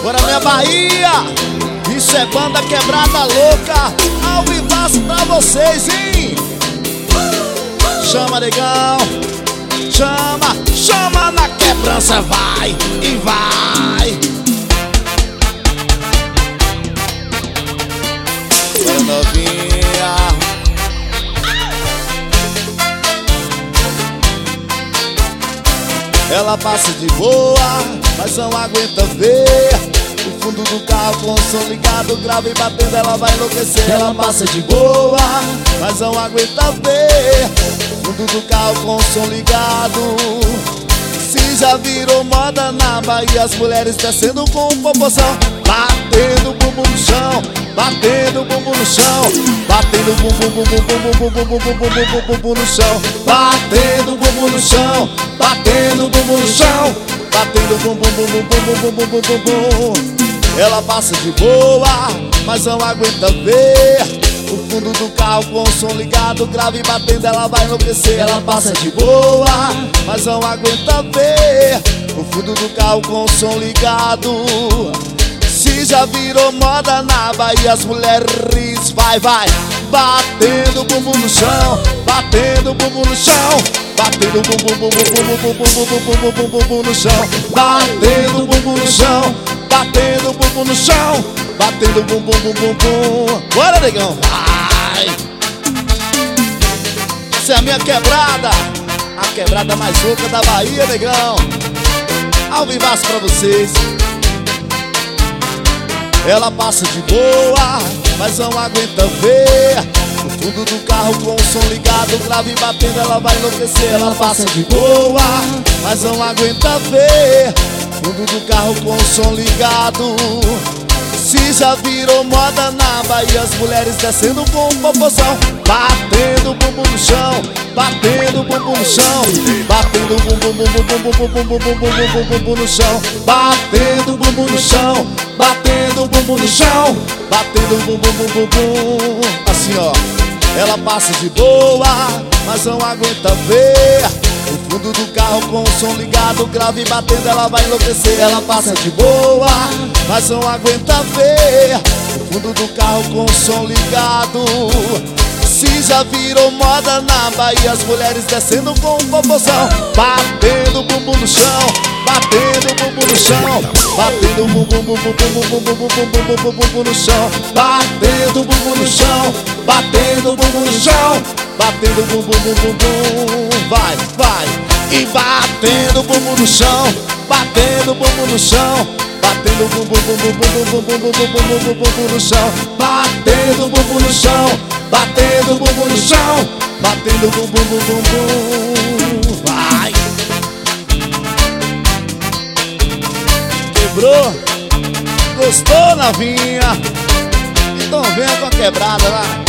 Agora minha Bahia, isso é banda quebrada louca, ao vivaço pra vocês, hein? Chama, negão, chama, chama na quebrança, vai e vai. Agora novinha, ela passa de boa, mas não aguenta ver o fundo do carro com o som ligado, grave e batendo, ela vai enlouquecer. Ela passa de boa, mas não aguenta ver o fundo do carro com o som ligado. Se já virou moda na Bahia, as mulheres descendo com proporção, batendo bumbum no chão, batendo bumbum no chão, batendo bumbum, bumbum, bumbum, bumbum, bumbum, bumbum, bumbum no chão, batendo bumbum no chão, batendo bumbum no chão, batendo bumbum, bumbum, bumbum, bumbum, bumbum, bumbum. Ela passa de boa, mas não aguenta ver o fundo do carro com o som ligado, grave e batendo, ela vai enlouquecer. Ela passa de boa, mas não aguenta ver o fundo do carro com o som ligado. Se já virou moda na Bahia, as mulheres vai, batendo bumbum no chão, batendo bumbum no chão, batendo bumbum, bumbum, bumbum, bumbum, bumbum, bumbum, bumbum no chão, batendo bumbum no chão, batendo bumbum no chão, batendo bumbum, bumbum, bumbum. Bora, negão, vai! Essa é a minha quebrada, a quebrada mais louca da Bahia, negão. Ao vivaço pra vocês. Ela passa de boa, mas não aguenta ver o fundo do carro com o som ligado, grave e batendo, ela vai enlouquecer. Ela passa de boa, mas não aguenta ver o fundo do carro com o som ligado. Se já virou moda na Bahia, as mulheres descendo com proporção, batendo bumbum no chão, batendo bumbum no chão, batendo bumbum, bumbum, bumbum, bumbum, bumbum, bumbum, bumbum no chão, batendo bumbum no chão, batendo bumbum no chão, batendo bumbum, bumbum, bumbum. Assim ó, ela passa de boa, mas não aguenta ver o fundo do carro com o som ligado, grave e batendo, ela vai enlouquecer. Ela passa de boa, mas não aguenta ver o fundo do carro com o som ligado. Se já virou moda na Bahia, as mulheres descendo com proporção, batendo bumbum no chão, batendo bumbum no chão, batendo bumbum, bumbum, bumbum, bumbum, bumbum, bumbum, bumbum no chão, batendo bumbum no chão, batendo bumbum no chão, batendo bumbum, bumbum, bumbum. Vai, vai! E batendo bumbum no chão, batendo bumbum no chão, batendo bumbum, bumbum, bumbum, bumbum, bumbum, bumbum, bumbum no chão, batendo bumbum no chão, batendo bumbum no chão, batendo bumbum, bumbum, bumbum. Vai! Quebrou? Gostou, novinha? Então venha com a quebrada lá.